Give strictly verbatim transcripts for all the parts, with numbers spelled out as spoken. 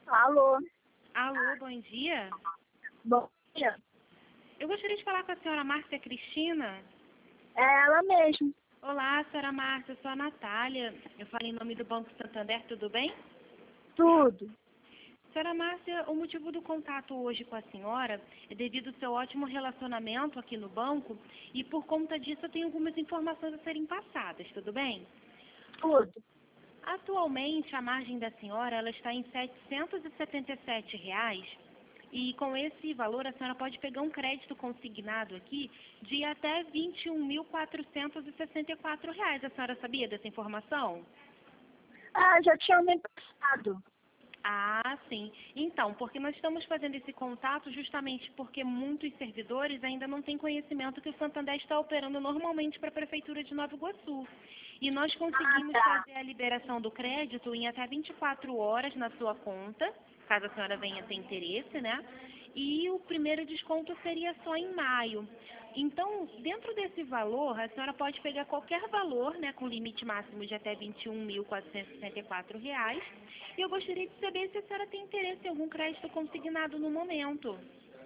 Alô, Alô, bom dia. bom dia. Eu gostaria de falar com a senhora Márcia Cristina. É ela mesmo. Olá, senhora Márcia, eu sou a Natália. Eu falo em nome do Banco Santander, tudo bem? Tudo. Senhora Márcia, o motivo do contato hoje com a senhora é devido ao seu ótimo relacionamento aqui no banco e por conta disso eu tenho algumas informações a serem passadas, tudo bem? Tudo. Atualmente, a margem da senhora ela está em setecentos e setenta e sete reais e com esse valor a senhora pode pegar um crédito consignado aqui de até vinte e um mil quatrocentos e sessenta e quatro reais. A senhora sabia dessa informação? Ah, já tinha me passado. Ah, sim. Então, porque nós estamos fazendo esse contato justamente porque muitos servidores ainda não têm conhecimento que o Santander está operando normalmente para a Prefeitura de Nova Iguaçu. E nós conseguimos Ah, tá. fazer a liberação do crédito em até vinte e quatro horas na sua conta, caso a senhora venha ter interesse, né? E o primeiro desconto seria só em maio. Então, dentro desse valor, a senhora pode pegar qualquer valor, né, com limite máximo de até vinte e um mil quatrocentos e sessenta e quatro reais. E eu gostaria de saber se a senhora tem interesse em algum crédito consignado no momento.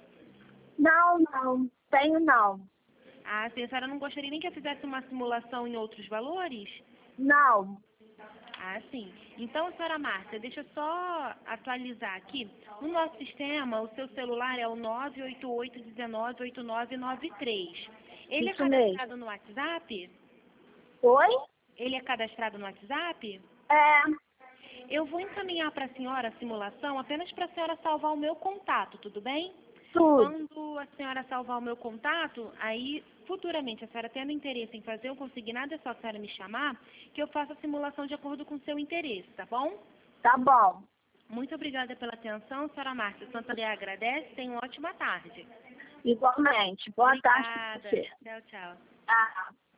Não, não. Tenho não. Ah, sim, a senhora não gostaria nem que eu fizesse uma simulação em outros valores? Não. Ah, sim. Então, senhora Márcia, deixa eu só atualizar aqui. No nosso sistema, o seu celular é o nove oito oito um nove oito nove nove três. Ele é Isso mesmo. cadastrado no WhatsApp? Oi? Ele é cadastrado no WhatsApp? É. Eu vou encaminhar para a senhora a simulação apenas para a senhora salvar o meu contato, tudo bem? Tudo. Quando a senhora salvar o meu contato, aí futuramente a senhora tendo interesse em fazer o consignado, é só a senhora me chamar, que eu faço a simulação de acordo com o seu interesse, tá bom? Tá bom. Muito obrigada pela atenção, senhora Márcia. O Santander agradece, tenha uma ótima tarde. Igualmente. Boa tarde pra Obrigada. você. Tchau, tchau. Ah.